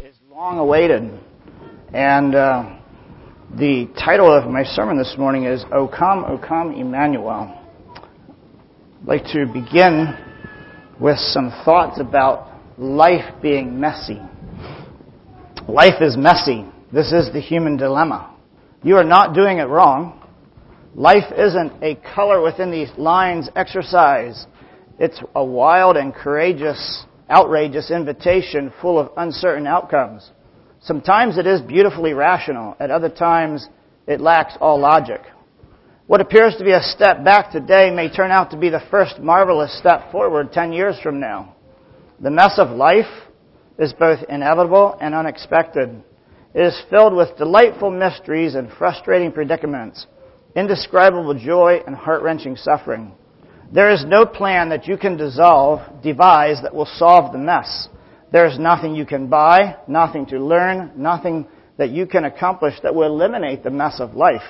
is long awaited. And the title of my sermon this morning is O Come, Emmanuel. I'd like to begin with some thoughts about life being messy. Life is messy. This is the human dilemma. You are not doing it wrong. Life isn't a color within these lines exercise. It's a wild and courageous, outrageous invitation full of uncertain outcomes. Sometimes it is beautifully rational. At other times, it lacks all logic. What appears to be a step back today may turn out to be the first marvelous step forward 10 years from now. The mess of life is both inevitable and unexpected. It is filled with delightful mysteries and frustrating predicaments, indescribable joy and heart-wrenching suffering. There is no plan that you can devise that will solve the mess. There is nothing you can buy, nothing to learn, nothing that you can accomplish that will eliminate the mess of life.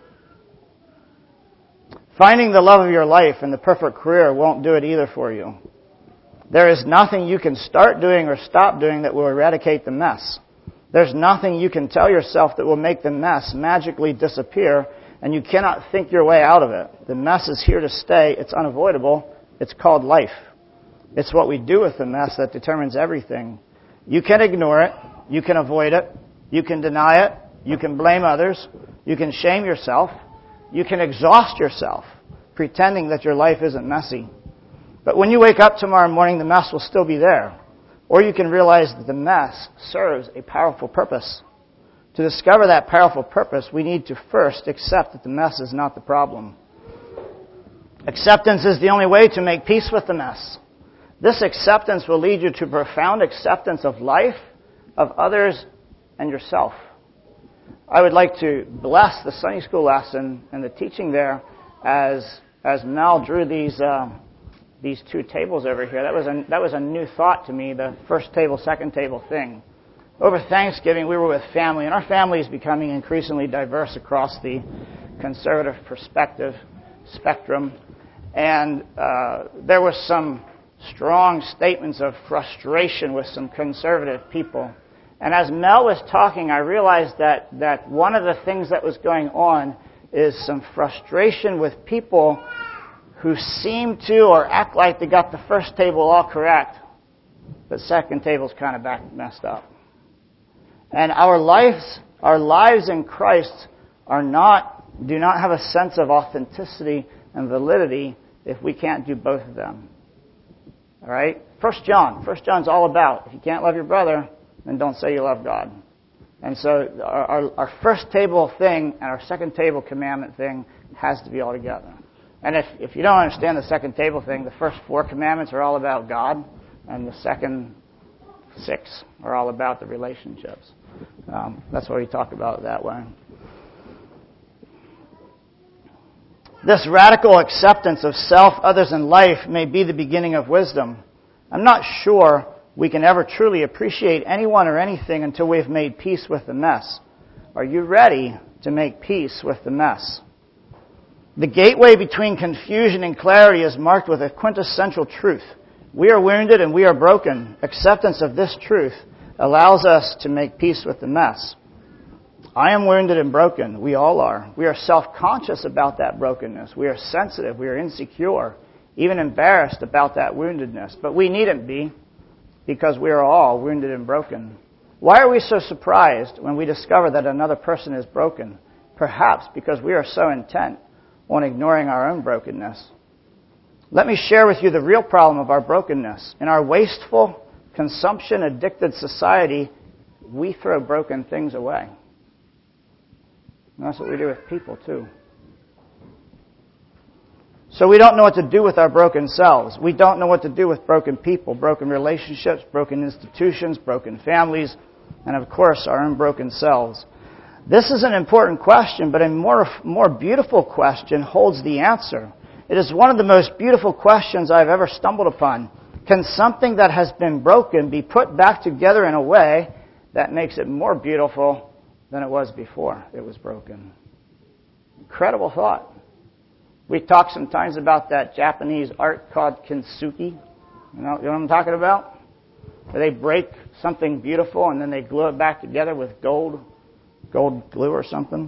Finding the love of your life and the perfect career won't do it either for you. There is nothing you can start doing or stop doing that will eradicate the mess. There's nothing you can tell yourself that will make the mess magically disappear, and you cannot think your way out of it. The mess is here to stay. It's unavoidable. It's called life. It's what we do with the mess that determines everything. You can ignore it. You can avoid it. You can deny it. You can blame others. You can shame yourself. You can exhaust yourself pretending that your life isn't messy. But when you wake up tomorrow morning, the mess will still be there. Or you can realize that the mess serves a powerful purpose. To discover that powerful purpose, we need to first accept that the mess is not the problem. Acceptance is the only way to make peace with the mess. This acceptance will lead you to profound acceptance of life, of others, and yourself. I would like to bless the Sunday school lesson and the teaching there as Mel drew these two tables over here. That was a new thought to me, the first table, second table thing. Over Thanksgiving, we were with family, and our family is becoming increasingly diverse across the conservative perspective spectrum. And there were some strong statements of frustration with some conservative people. And as Mel was talking, I realized that one of the things that was going on is some frustration with people who seem to or act like they got the first table all correct, but second table's kind of messed up. And our lives in Christ do not have a sense of authenticity and validity if we can't do both of them. All right? First John's all about, if you can't love your brother, then don't say you love God. And so our first table thing and our second table commandment thing has to be all together. And if you don't understand the second table thing, the first 4 commandments are all about God, and the second 6 are all about the relationships. That's why we talk about it that way. This radical acceptance of self, others, and life may be the beginning of wisdom. I'm not sure we can ever truly appreciate anyone or anything until we've made peace with the mess. Are you ready to make peace with the mess? The gateway between confusion and clarity is marked with a quintessential truth. We are wounded and we are broken. Acceptance of this truth allows us to make peace with the mess. I am wounded and broken. We all are. We are self-conscious about that brokenness. We are sensitive. We are insecure, even embarrassed about that woundedness. But we needn't be, because we are all wounded and broken. Why are we so surprised when we discover that another person is broken? Perhaps because we are so intent on ignoring our own brokenness. Let me share with you the real problem of our brokenness. In our wasteful, consumption-addicted society, we throw broken things away. And that's what we do with people, too. So we don't know what to do with our broken selves. We don't know what to do with broken people, broken relationships, broken institutions, broken families, and of course, our own broken selves. This is an important question, but a more beautiful question holds the answer. It is one of the most beautiful questions I've ever stumbled upon. Can something that has been broken be put back together in a way that makes it more beautiful than it was before it was broken? Incredible thought. We talk sometimes about that Japanese art called kintsugi. You know what I'm talking about? where they break something beautiful and then they glue it back together with gold glue or something.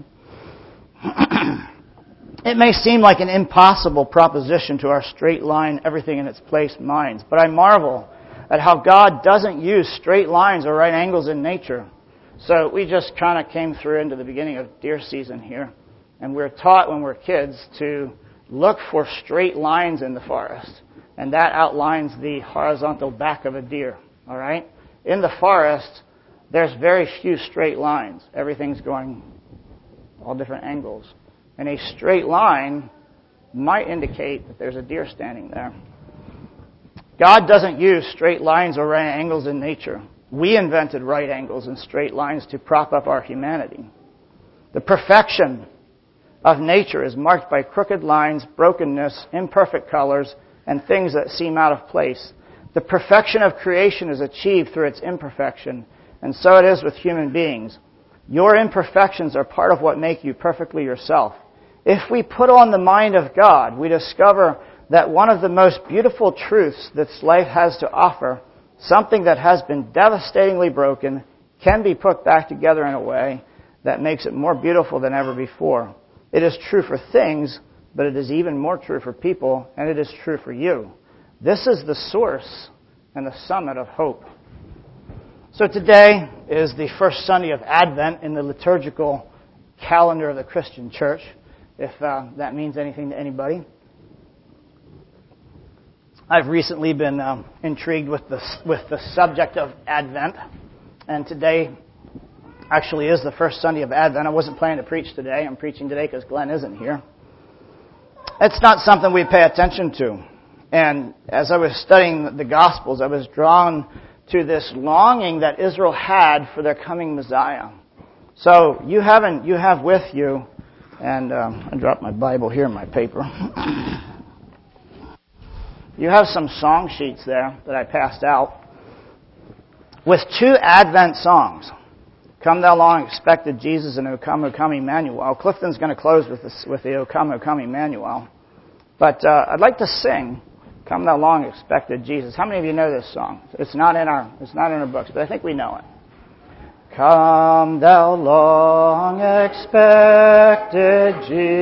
It may seem like an impossible proposition to our straight line, everything in its place minds, but I marvel at how God doesn't use straight lines or right angles in nature. So we just kind of came through into the beginning of deer season here, and we're taught when we're kids to look for straight lines in the forest, and that outlines the horizontal back of a deer, all right? In the forest, there's very few straight lines. Everything's going all different angles. And a straight line might indicate that there's a deer standing there. God doesn't use straight lines or right angles in nature. We invented right angles and straight lines to prop up our humanity. The perfection of nature is marked by crooked lines, brokenness, imperfect colors, and things that seem out of place. The perfection of creation is achieved through its imperfection, and so it is with human beings. Your imperfections are part of what make you perfectly yourself. If we put on the mind of God, we discover that one of the most beautiful truths that life has to offer, something that has been devastatingly broken, can be put back together in a way that makes it more beautiful than ever before. It is true for things, but it is even more true for people, and it is true for you. This is the source and the summit of hope. So today is the first Sunday of Advent in the liturgical calendar of the Christian church, if that means anything to anybody. I've recently been intrigued with the subject of Advent, and today actually is the first Sunday of Advent. I wasn't planning to preach today. I'm preaching today because Glenn isn't here. It's not something we pay attention to. And as I was studying the Gospels, I was drawn to this longing that Israel had for their coming Messiah. So you have with you, and I dropped my Bible here in my paper. You have some song sheets there that I passed out with 2 Advent songs. Come Thou Long Expected Jesus and O Come, O Come Emmanuel. Clifton's going to close with the O Come, O Come Emmanuel. But I'd like to sing Come Thou Long Expected Jesus. How many of you know this song? It's not in our books, but I think we know it. Come Thou Long Expected Jesus.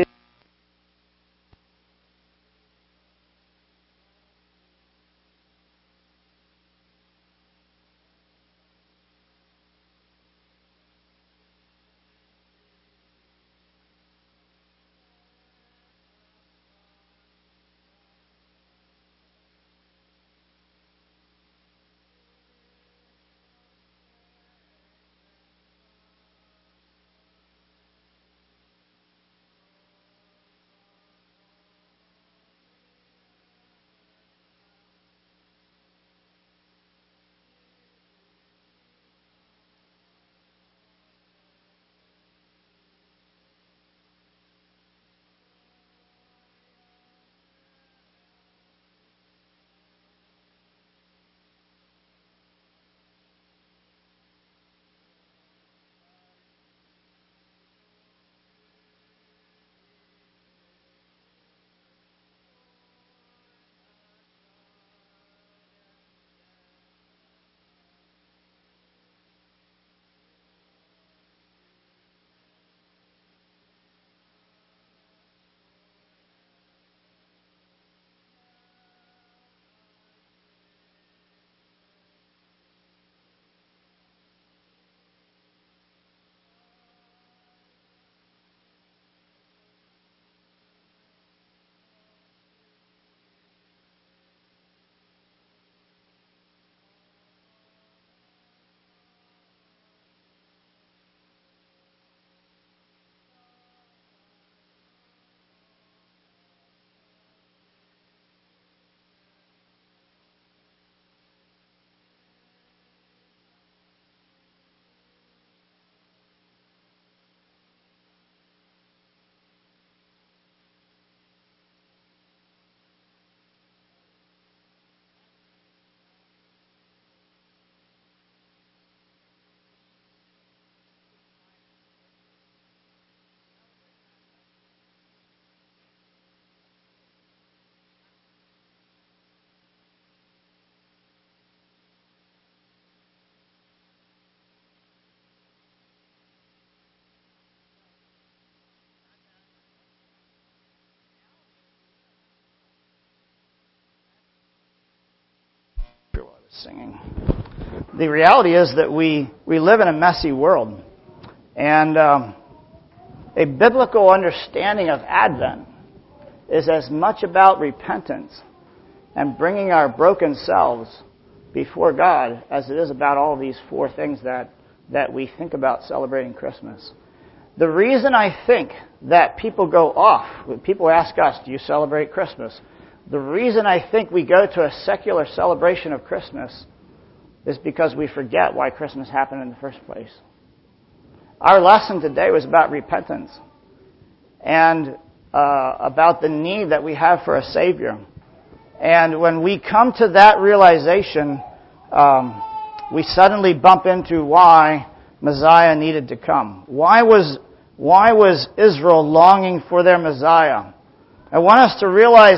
singing. The reality is that we live in a messy world. And a biblical understanding of Advent is as much about repentance and bringing our broken selves before God as it is about all these four things that we think about celebrating Christmas. The reason I think that people go off, when people ask us, do you celebrate Christmas? The reason I think we go to a secular celebration of Christmas is because we forget why Christmas happened in the first place. Our lesson today was about repentance and about the need that we have for a Savior. And when we come to that realization, we suddenly bump into why Messiah needed to come. Why was Israel longing for their Messiah? I want us to realize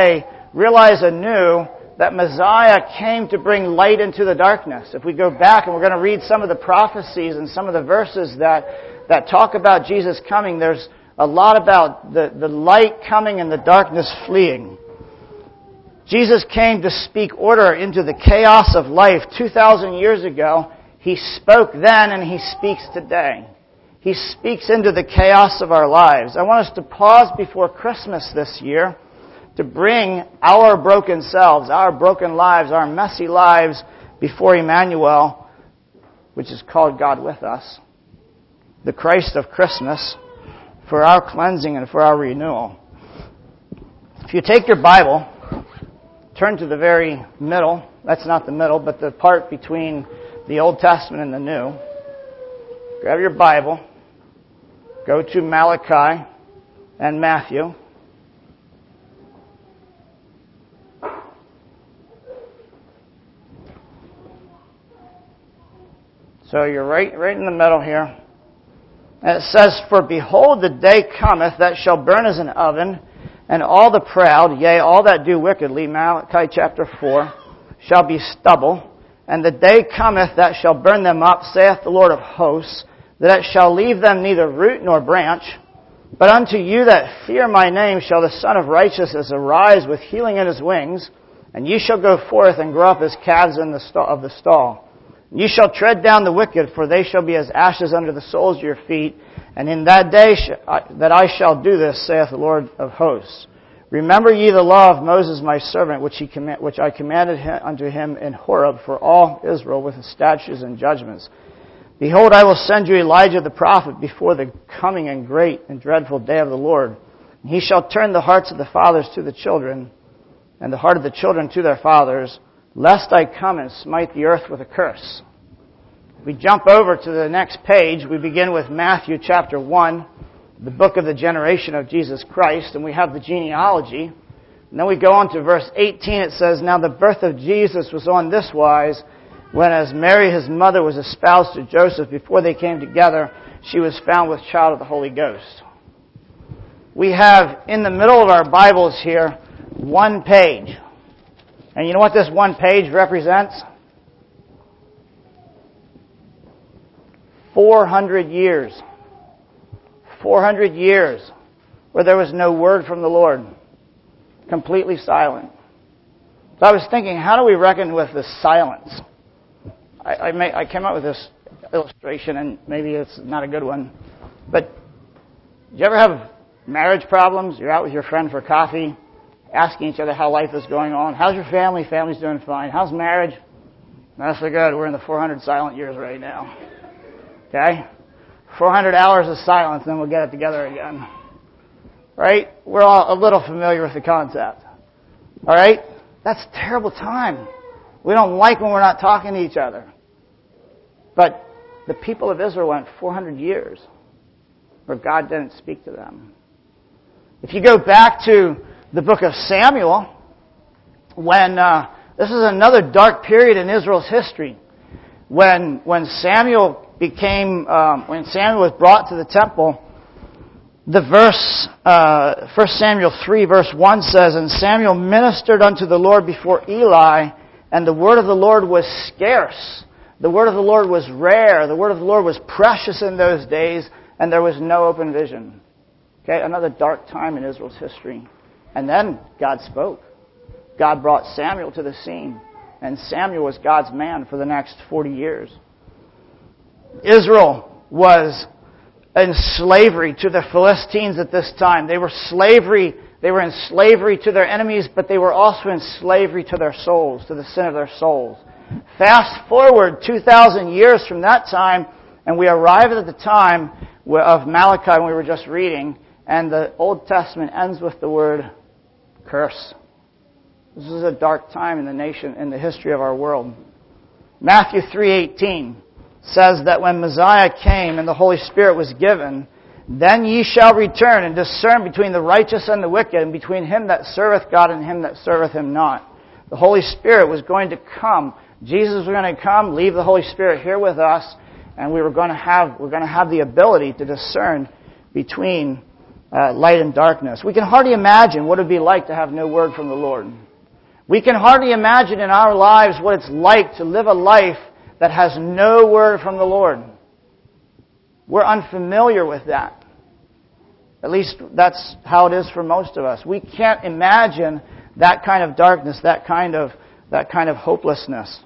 anew that Messiah came to bring light into the darkness. If we go back and we're going to read some of the prophecies and some of the verses that talk about Jesus coming, there's a lot about the light coming and the darkness fleeing. Jesus came to speak order into the chaos of life 2,000 years ago. He spoke then and He speaks today. He speaks into the chaos of our lives. I want us to pause before Christmas this year to bring our broken selves, our broken lives, our messy lives before Emmanuel, which is called God with us, the Christ of Christmas, for our cleansing and for our renewal. If you take your Bible, turn to the very middle. That's not the middle, but the part between the Old Testament and the New. Grab your Bible. Go to Malachi and Matthew. So you're right in the middle here. And it says, "For behold, the day cometh that shall burn as an oven, and all the proud, yea, all that do wickedly," Malachi chapter 4, "shall be stubble. And the day cometh that shall burn them up, saith the Lord of hosts, that it shall leave them neither root nor branch. But unto you that fear my name shall the Son of Righteousness arise with healing in His wings, and ye shall go forth and grow up as calves of the stall. And ye shall tread down the wicked, for they shall be as ashes under the soles of your feet. And in that day that I shall do this, saith the Lord of hosts. Remember ye the law of Moses my servant, which I commanded unto him in Horeb for all Israel with his statutes and judgments. Behold, I will send you Elijah the prophet before the coming and great and dreadful day of the Lord. And he shall turn the hearts of the fathers to the children, and the heart of the children to their fathers, lest I come and smite the earth with a curse." If we jump over to the next page, we begin with Matthew chapter 1, the book of the generation of Jesus Christ, and we have the genealogy. And then we go on to verse 18. It says, "Now the birth of Jesus was on this wise, when as Mary his mother was espoused to Joseph, before they came together, she was found with child of the Holy Ghost." We have in the middle of our Bibles here one page. And you know what this one page represents? 400 years. 400 years where there was no word from the Lord. Completely silent. So I was thinking, how do we reckon with this silence? I came up with this illustration, and maybe it's not a good one. But do you ever have marriage problems? You're out with your friend for coffee, asking each other how life is going on. How's your family? Family's doing fine. How's marriage? Not so good. We're in the 400 silent years right now. Okay? 400 hours of silence, then we'll get it together again. Right? We're all a little familiar with the concept. All right? That's a terrible time. We don't like when we're not talking to each other. But the people of Israel went 400 years where God didn't speak to them. If you go back to the book of Samuel, when this is another dark period in Israel's history, when Samuel was brought to the temple, the verse 1 Samuel 3 verse 1 says, "And Samuel ministered unto the Lord before Eli, and the word of the Lord was scarce. The word of the Lord was rare. The word of the Lord was precious in those days, and there was no open vision." Okay, another dark time in Israel's history. And then God spoke. God brought Samuel to the scene. And Samuel was God's man for the next 40 years. Israel was in slavery to the Philistines at this time. They were in slavery to their enemies, but they were also in slavery to their souls, to the sin of their souls. Fast forward 2,000 years from that time, and we arrive at the time of Malachi when we were just reading, and the Old Testament ends with the word curse. This is a dark time in the nation, in the history of our world. Matthew 3:18 says that when Messiah came and the Holy Spirit was given, then ye shall return and discern between the righteous and the wicked, and between him that serveth God and him that serveth him not. The Holy Spirit was going to come. Jesus was going to come, leave the Holy Spirit here with us, and we're going to have the ability to discern between light and darkness. We can hardly imagine what it would be like to have no word from the Lord. We can hardly imagine in our lives what it's like to live a life that has no word from the Lord. We're unfamiliar with that. At least that's how it is for most of us. We can't imagine that kind of darkness, that kind of hopelessness.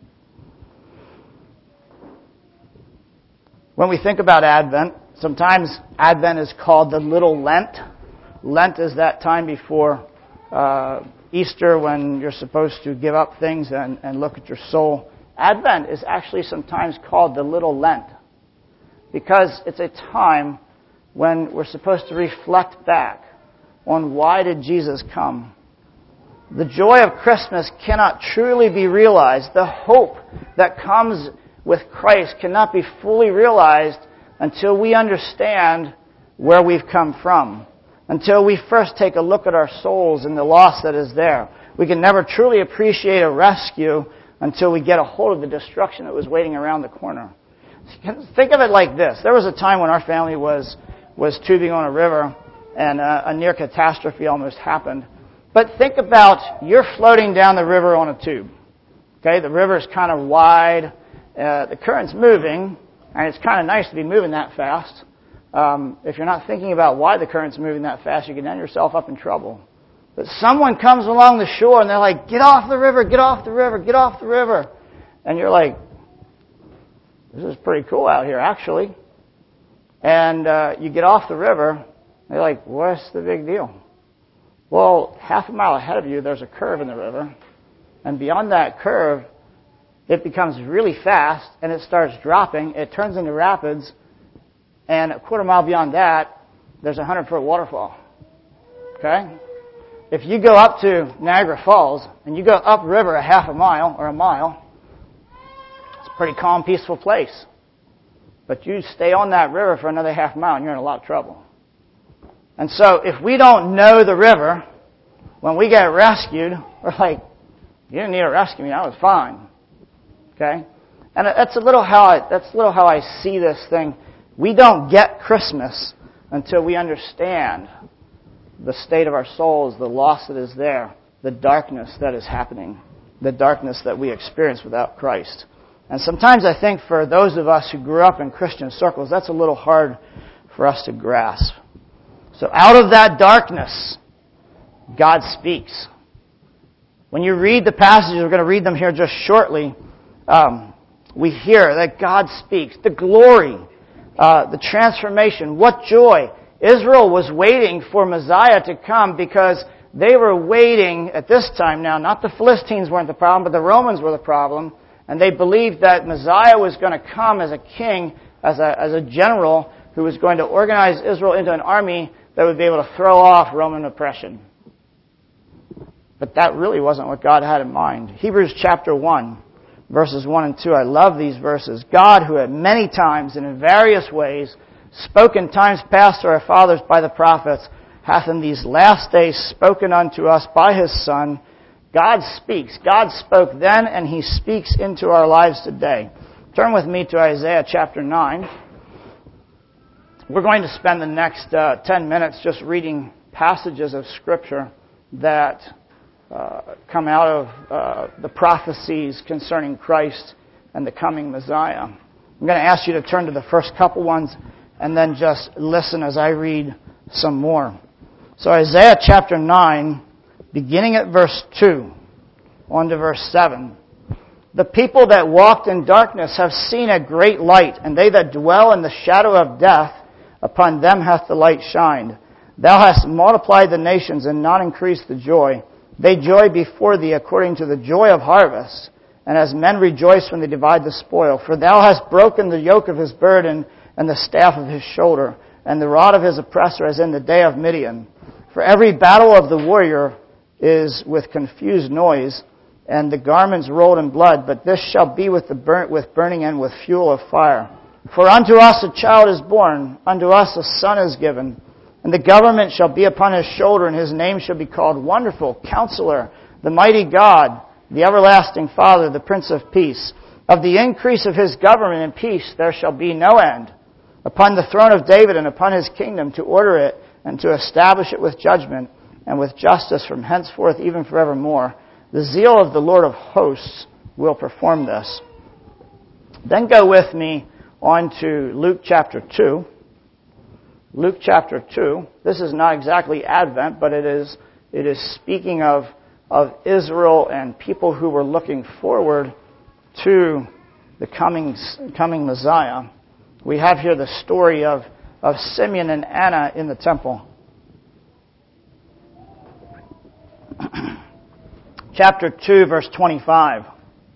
When we think about Advent, sometimes Advent is called the Little Lent. Lent is that time before Easter when you're supposed to give up things and look at your soul. Advent is actually sometimes called the Little Lent because it's a time when we're supposed to reflect back on why did Jesus come. The joy of Christmas cannot truly be realized. The hope that comes with Christ cannot be fully realized until we understand where we've come from, until we first take a look at our souls and the loss that is there. We can never truly appreciate a rescue until we get a hold of the destruction that was waiting around the corner. Think of it like this. There was a time when our family was tubing on a river and a near catastrophe almost happened. But think about you're floating down the river on a tube. Okay, the river's kind of wide, the current's moving, and it's kind of nice to be moving that fast. If you're not thinking about why the current's moving that fast, you can end yourself up in trouble. But someone comes along the shore and they're like, get off the river, get off the river, get off the river. And you're like, this is pretty cool out here, actually. And you get off the river, and they're like, what's the big deal? Well, half a mile ahead of you, there's a curve in the river. And beyond that curve, it becomes really fast, and it starts dropping. It turns into rapids. And a quarter mile beyond that, there's a 100-foot waterfall. Okay? If you go up to Niagara Falls, and you go upriver a half a mile or a mile, it's a pretty calm, peaceful place. But you stay on that river for another half mile, and you're in a lot of trouble. And so if we don't know the river, when we get rescued, we're like, you didn't need to rescue me, I was fine. Okay? And that's a little how I see this thing. We don't get Christmas until we understand the state of our souls, the loss that is there, the darkness that is happening, the darkness that we experience without Christ. And sometimes I think for those of us who grew up in Christian circles, that's a little hard for us to grasp. So out of that darkness, God speaks. When you read the passages, we're going to read them here just shortly, we hear that God speaks. The glory, the transformation, what joy. Israel was waiting for Messiah to come because they were waiting at this time now. Not the Philistines weren't the problem, but the Romans were the problem. And they believed that Messiah was going to come as a king, as a general who was going to organize Israel into an army that would be able to throw off Roman oppression. But that really wasn't what God had in mind. Hebrews chapter 1, verses 1 and 2. I love these verses. God, who at many times and in various ways spoke in times past to our fathers by the prophets, hath in these last days spoken unto us by His Son. God speaks. God spoke then, and He speaks into our lives today. Turn with me to Isaiah chapter 9. We're going to spend the next 10 minutes just reading passages of Scripture that come out of the prophecies concerning Christ and the coming Messiah. I'm going to ask you to turn to the first couple ones and then just listen as I read some more. So Isaiah chapter 9, beginning at verse 2, on to verse 7. The people that walked in darkness have seen a great light, and they that dwell in the shadow of death, upon them hath the light shined. Thou hast multiplied the nations and not increased the joy. They joy before thee according to the joy of harvest, and as men rejoice when they divide the spoil. For thou hast broken the yoke of his burden and the staff of his shoulder, and the rod of his oppressor as in the day of Midian. For every battle of the warrior is with confused noise, and the garments rolled in blood, but this shall be with burning and with fuel of fire. For unto us a child is born, unto us a son is given, and the government shall be upon his shoulder, and his name shall be called Wonderful, Counselor, the Mighty God, the Everlasting Father, the Prince of Peace. Of the increase of his government and peace there shall be no end, upon the throne of David and upon his kingdom, to order it and to establish it with judgment and with justice from henceforth even forevermore. The zeal of the Lord of hosts will perform this. Then go with me on to Luke chapter 2. Luke chapter 2. This is not exactly Advent, but it is speaking of Israel and people who were looking forward to the coming Messiah. We have here the story of Simeon and Anna in the temple. Chapter 2, verse 25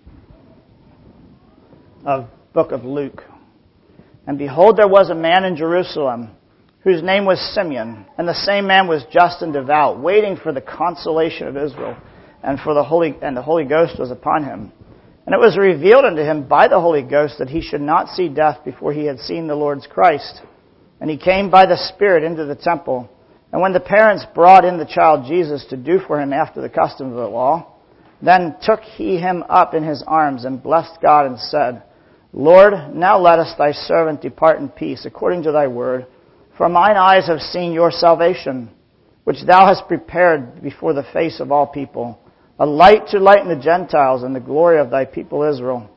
of book of Luke. And behold, there was a man in Jerusalem whose name was Simeon, and the same man was just and devout, waiting for the consolation of Israel, and the Holy Ghost was upon him. And it was revealed unto him by the Holy Ghost that he should not see death before he had seen the Lord's Christ. And he came by the Spirit into the temple. And when the parents brought in the child Jesus to do for him after the custom of the law, then took he him up in his arms and blessed God and said, Lord, now lettest thy servant depart in peace according to thy word. For mine eyes have seen your salvation, which thou hast prepared before the face of all people, a light to lighten the Gentiles and the glory of thy people Israel.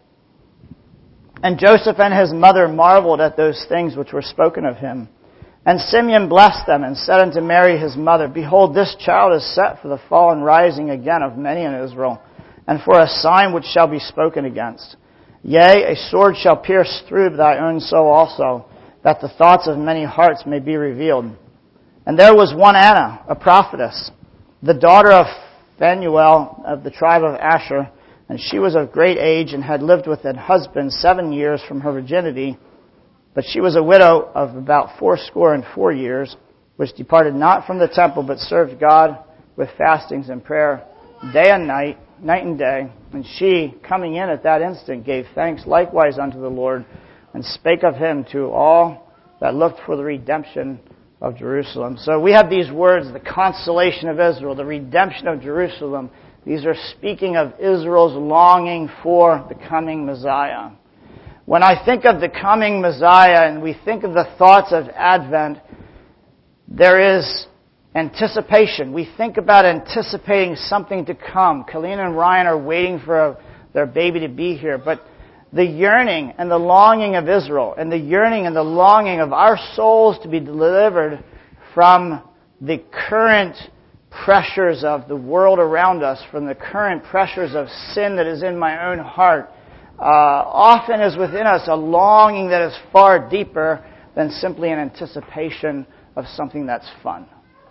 And Joseph and his mother marveled at those things which were spoken of him. And Simeon blessed them and said unto Mary his mother, Behold, this child is set for the fall and rising again of many in Israel, and for a sign which shall be spoken against. Yea, a sword shall pierce through thy own soul also, that the thoughts of many hearts may be revealed. And there was one Anna, a prophetess, the daughter of Phanuel of the tribe of Asher, and she was of great age and had lived with an husband 7 years from her virginity. But she was a widow of about 84 years, which departed not from the temple, but served God with fastings and prayer day and night, night and day. And she, coming in at that instant, gave thanks likewise unto the Lord, and spake of him to all that looked for the redemption of Jerusalem. So we have these words, the consolation of Israel, the redemption of Jerusalem. These are speaking of Israel's longing for the coming Messiah. When I think of the coming Messiah and we think of the thoughts of Advent, there is anticipation. We think about anticipating something to come. Colleen and Ryan are waiting for their baby to be here. But the yearning and the longing of Israel and the yearning and the longing of our souls to be delivered from the current pressures of the world around us, from the current pressures of sin that is in my own heart, often is within us a longing that is far deeper than simply an anticipation of something that's fun.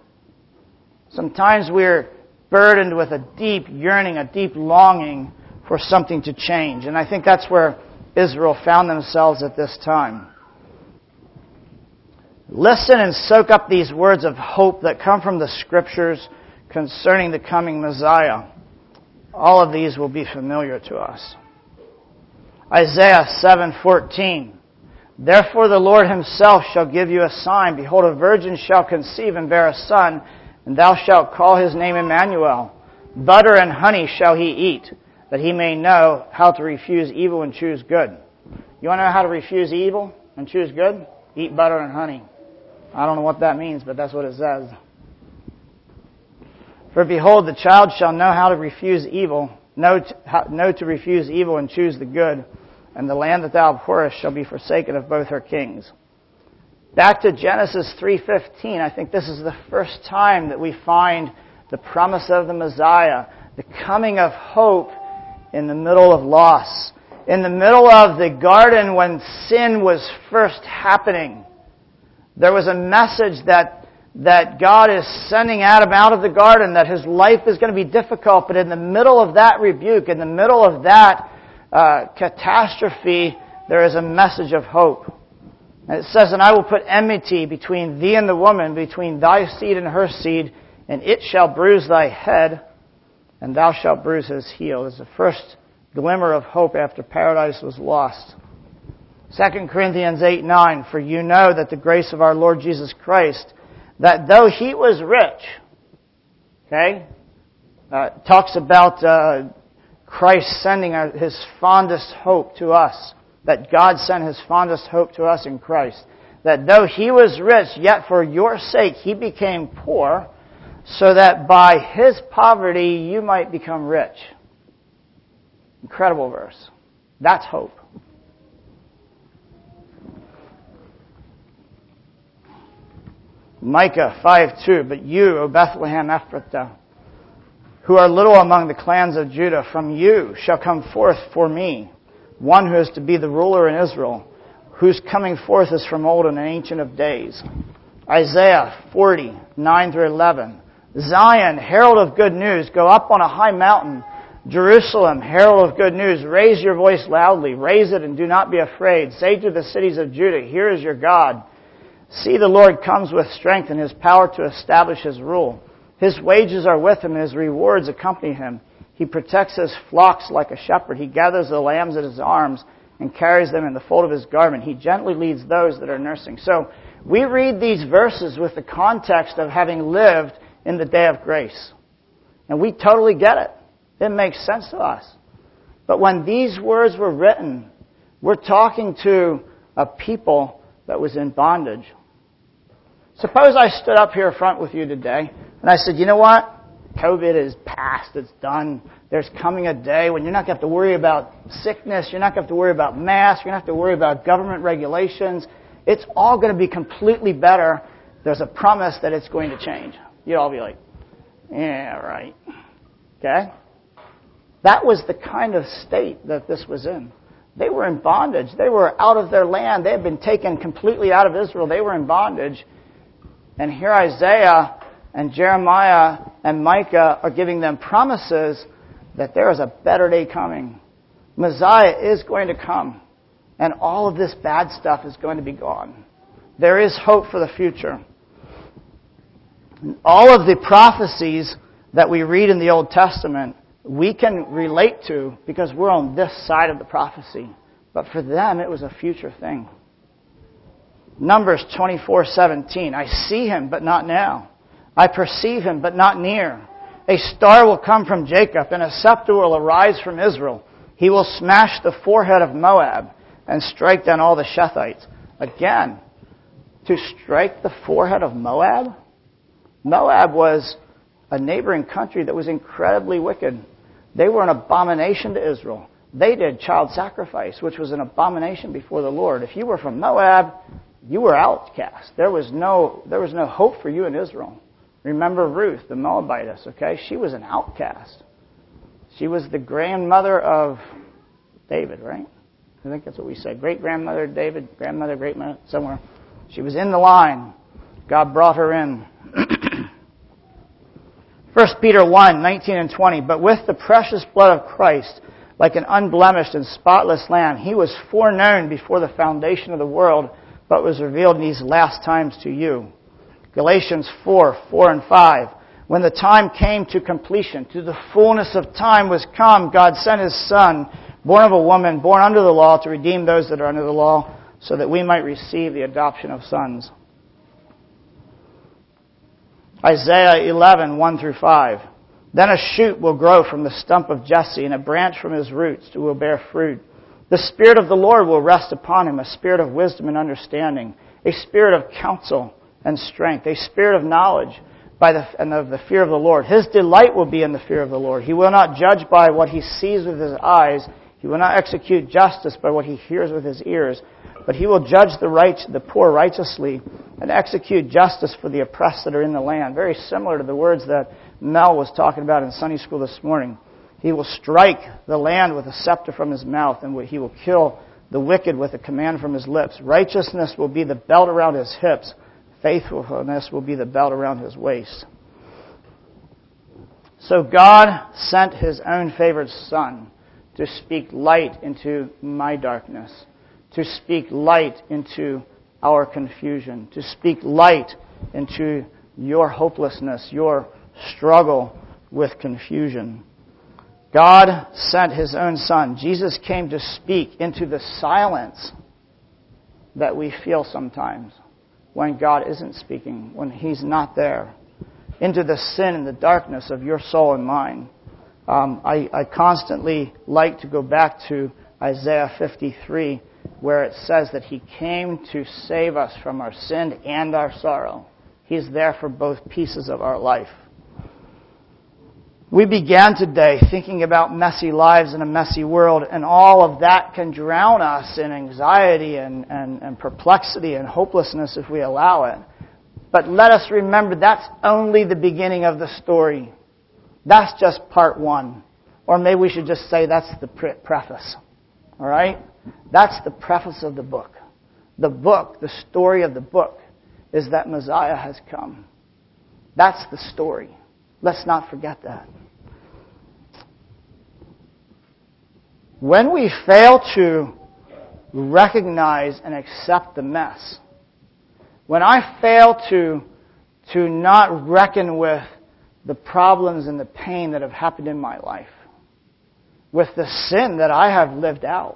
Sometimes we're burdened with a deep yearning, a deep longing for something to change. And I think that's where Israel found themselves at this time. Listen and soak up these words of hope that come from the Scriptures concerning the coming Messiah. All of these will be familiar to us. Isaiah 7:14. Therefore the Lord himself shall give you a sign. Behold, a virgin shall conceive and bear a son, and thou shalt call his name Emmanuel. Butter and honey shall he eat, that he may know how to refuse evil and choose good. You want to know how to refuse evil and choose good? Eat butter and honey. I don't know what that means, but that's what it says. For behold, the child shall know how to refuse evil, know to refuse evil and choose the good, and the land that thou abhorrest shall be forsaken of both her kings. Back to Genesis 3:15, I think this is the first time that we find the promise of the Messiah, the coming of hope in the middle of loss, in the middle of the garden when sin was first happening. There was a message that God is sending Adam out of the garden, that his life is going to be difficult, but in the middle of that rebuke, in the middle of that catastrophe, there is a message of hope. And it says, and I will put enmity between thee and the woman, between thy seed and her seed, and it shall bruise thy head, and thou shalt bruise his heel. It's the first glimmer of hope after paradise was lost. 2 Corinthians 8:9, for you know that the grace of our Lord Jesus Christ, that though he was rich, talks about Christ sending his fondest hope to us, that God sent his fondest hope to us in Christ, that though he was rich, yet for your sake he became poor, so that by his poverty you might become rich. Incredible verse. That's hope. Micah 5:2, but you, O Bethlehem Ephrathah, who are little among the clans of Judah, from you shall come forth for me one who is to be the ruler in Israel, whose coming forth is from old and an ancient of days. Isaiah 40:9-11, Zion, herald of good news, go up on a high mountain. Jerusalem, herald of good news, raise your voice loudly, raise it and do not be afraid. Say to the cities of Judah, here is your God. See, the Lord comes with strength and his power to establish his rule. His wages are with him and his rewards accompany him. He protects his flocks like a shepherd. He gathers the lambs in his arms and carries them in the fold of his garment. He gently leads those that are nursing. So we read these verses with the context of having lived in the day of grace. And we totally get it. It makes sense to us. But when these words were written, we're talking to a people that was in bondage. Suppose I stood up here front with you today and I said, you know what? COVID is past. It's done. There's coming a day when you're not going to have to worry about sickness. You're not going to have to worry about masks. You're not going to have to worry about government regulations. It's all going to be completely better. There's a promise that it's going to change. You'd all be like, yeah, right. Okay? That was the kind of state that this was in. They were in bondage. They were out of their land. They had been taken completely out of Israel. They were in bondage. And here Isaiah and Jeremiah and Micah are giving them promises that there is a better day coming. Messiah is going to come. And all of this bad stuff is going to be gone. There is hope for the future. All of the prophecies that we read in the Old Testament, we can relate to because we're on this side of the prophecy. But for them, it was a future thing. Numbers 24:17. I see him, but not now. I perceive him, but not near. A star will come from Jacob, and a scepter will arise from Israel. He will smash the forehead of Moab and strike down all the Shethites. Again, to strike the forehead of Moab? Moab was a neighboring country that was incredibly wicked. They were an abomination to Israel. They did child sacrifice, which was an abomination before the Lord. If you were from Moab, you were outcast. There was no hope for you in Israel. Remember Ruth, the Moabitess, okay? She was an outcast. She was the grandmother of David, right? I think that's what we said. Great-grandmother of David, grandmother, great-mother, somewhere. She was in the line. God brought her in. 1 Peter 1:19-20. But with the precious blood of Christ, like an unblemished and spotless lamb, he was foreknown before the foundation of the world, but was revealed in these last times to you. Galatians 4:4-5. When the time came to completion, to the fullness of time was come, God sent his Son, born of a woman, born under the law, to redeem those that are under the law, so that we might receive the adoption of sons. Isaiah 11:1-5. Then a shoot will grow from the stump of Jesse, and a branch from his roots will bear fruit. The Spirit of the Lord will rest upon him, a spirit of wisdom and understanding, a spirit of counsel and strength, a spirit of knowledge and of the fear of the Lord. His delight will be in the fear of the Lord. He will not judge by what he sees with his eyes. He will not execute justice by what he hears with his ears. But he will judge the poor righteously and execute justice for the oppressed that are in the land. Very similar to the words that Mel was talking about in Sunday school this morning. He will strike the land with a scepter from his mouth, and he will kill the wicked with a command from his lips. Righteousness will be the belt around his hips. Faithfulness will be the belt around his waist. So God sent his own favored Son to speak light into my darkness, to speak light into our confusion, to speak light into your hopelessness, your struggle with confusion. God sent his own Son. Jesus came to speak into the silence that we feel sometimes when God isn't speaking, when he's not there, into the sin and the darkness of your soul and mine. I constantly like to go back to Isaiah 53, where it says that he came to save us from our sin and our sorrow. He's there for both pieces of our life. We began today thinking about messy lives in a messy world, and all of that can drown us in anxiety and perplexity and hopelessness if we allow it. But let us remember that's only the beginning of the story. That's just part one. Or maybe we should just say that's the preface. All right? That's the preface of the book. The book, the story of the book, is that Messiah has come. That's the story. Let's not forget that. When we fail to recognize and accept the mess, when I fail to not reckon with the problems and the pain that have happened in my life, with the sin that I have lived out,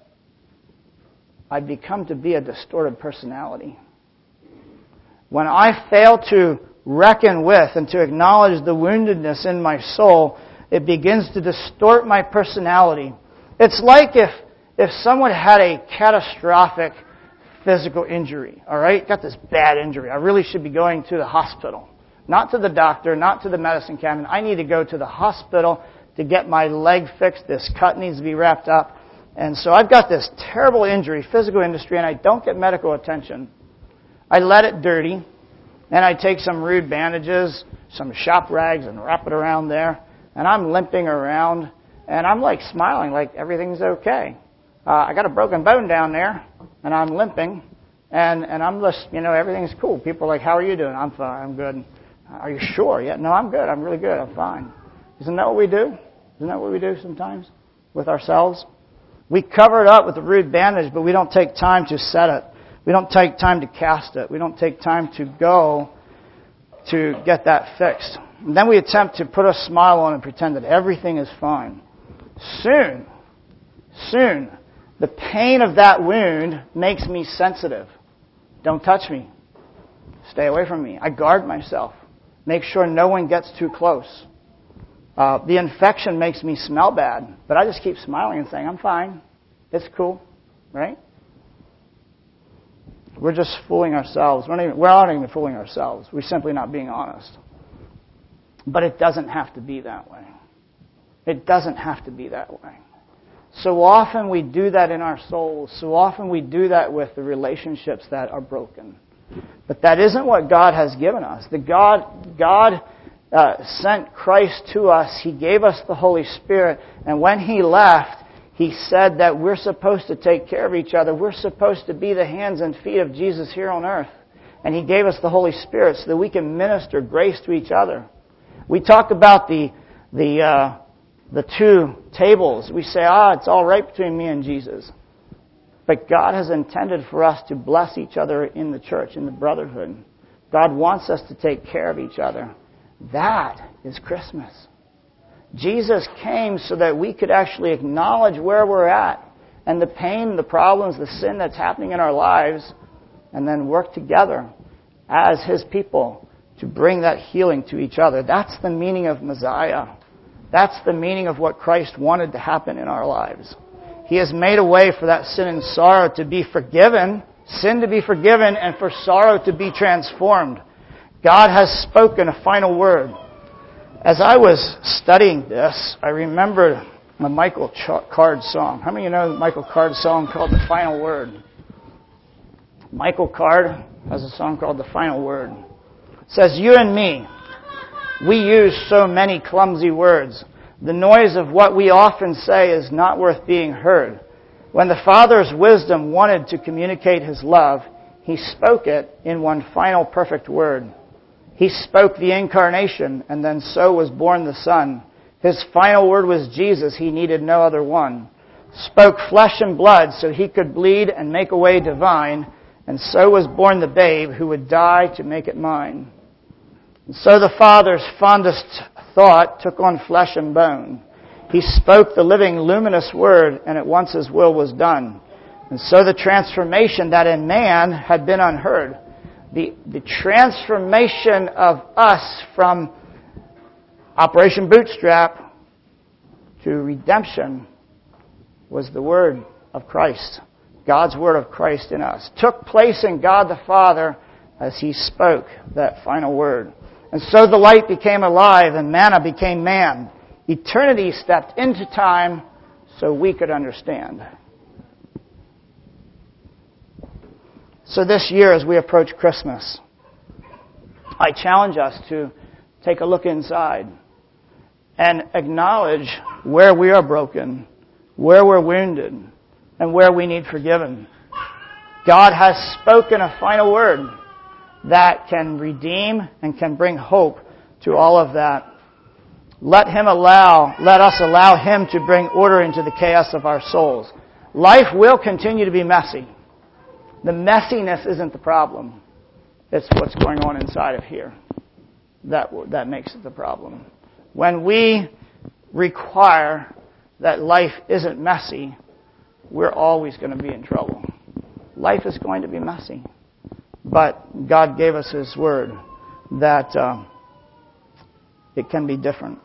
I become to be a distorted personality. When I fail to reckon with and to acknowledge the woundedness in my soul, it begins to distort my personality. It's like if someone had a catastrophic physical injury, all right? Got this bad injury. I really should be going to the hospital. Not to the doctor, not to the medicine cabinet. I need to go to the hospital to get my leg fixed. This cut needs to be wrapped up. And so I've got this terrible injury, physical injury, and I don't get medical attention. I let it dirty, and I take some rude bandages, some shop rags, and wrap it around there. And I'm limping around, and I'm like smiling like everything's okay. I got a broken bone down there, and I'm limping, and I'm just, everything's cool. People are like, how are you doing? I'm fine, I'm good. Are you sure? Yeah, no, I'm good. I'm really good. I'm fine. Isn't that what we do? Isn't that what we do sometimes with ourselves? We cover it up with a rude bandage, but we don't take time to set it. We don't take time to cast it. We don't take time to go to get that fixed. And then we attempt to put a smile on and pretend that everything is fine. Soon, the pain of that wound makes me sensitive. Don't touch me. Stay away from me. I guard myself. Make sure no one gets too close. The infection makes me smell bad, but I just keep smiling and saying, I'm fine. It's cool. Right? We're just fooling ourselves. We're not even fooling ourselves. We're simply not being honest. But it doesn't have to be that way. It doesn't have to be that way. So often we do that in our souls. So often we do that with the relationships that are broken. But that isn't what God has given us. God sent Christ to us. He gave us the Holy Spirit. And when He left, He said that we're supposed to take care of each other. We're supposed to be the hands and feet of Jesus here on earth. And He gave us the Holy Spirit so that we can minister grace to each other. We talk about the two tables. We say, it's all right between me and Jesus. But God has intended for us to bless each other in the church, in the brotherhood. God wants us to take care of each other. That is Christmas. Jesus came so that we could actually acknowledge where we're at and the pain, the problems, the sin that's happening in our lives, and then work together as His people to bring that healing to each other. That's the meaning of Messiah. That's the meaning of what Christ wanted to happen in our lives. He has made a way for that sin and sorrow to be forgiven, sin to be forgiven, and for sorrow to be transformed. God has spoken a final word. As I was studying this, I remembered a Michael Card song. How many of you know the Michael Card song called The Final Word? Michael Card has a song called The Final Word. It says, you and me, we use so many clumsy words. The noise of what we often say is not worth being heard. When the Father's wisdom wanted to communicate His love, He spoke it in one final perfect word. He spoke the incarnation, and then so was born the Son. His final word was Jesus. He needed no other one. Spoke flesh and blood so He could bleed and make a way divine, and so was born the babe who would die to make it mine. And so the Father's fondest thought took on flesh and bone. He spoke the living, luminous word, and at once His will was done. And so the transformation that in man had been unheard, the transformation of us from Operation Bootstrap to redemption was the word of Christ. God's word of Christ in us took place in God the Father as He spoke that final word. And so the light became alive and manna became man. Eternity stepped into time so we could understand. So this year as we approach Christmas, I challenge us to take a look inside and acknowledge where we are broken, where we're wounded, and where we need forgiven. God has spoken a final word that can redeem and can bring hope to all of that. Let us allow Him to bring order into the chaos of our souls. Life will continue to be messy. The messiness isn't the problem. It's what's going on inside of here that makes it the problem. When we require that life isn't messy, we're always going to be in trouble. Life is going to be messy. But God gave us His word that it can be different.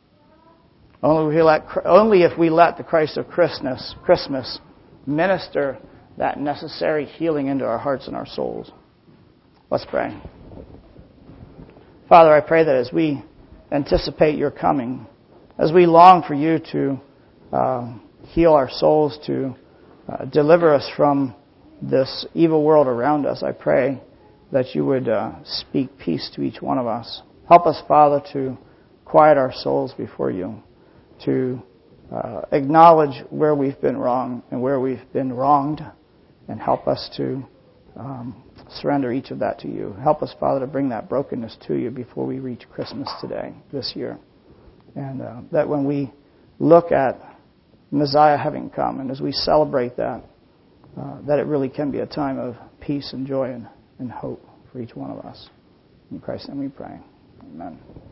Only if we let the Christ of Christmas minister that necessary healing into our hearts and our souls. Let's pray. Father, I pray that as we anticipate Your coming, as we long for You to heal our souls, to deliver us from this evil world around us, I pray that You would speak peace to each one of us. Help us, Father, to quiet our souls before You, to acknowledge where we've been wrong and where we've been wronged, and help us to surrender each of that to You. Help us, Father, to bring that brokenness to You before we reach Christmas today, this year. And that when we look at Messiah having come, and as we celebrate that, that it really can be a time of peace and joy and hope for each one of us. In Christ's name we pray. Amen.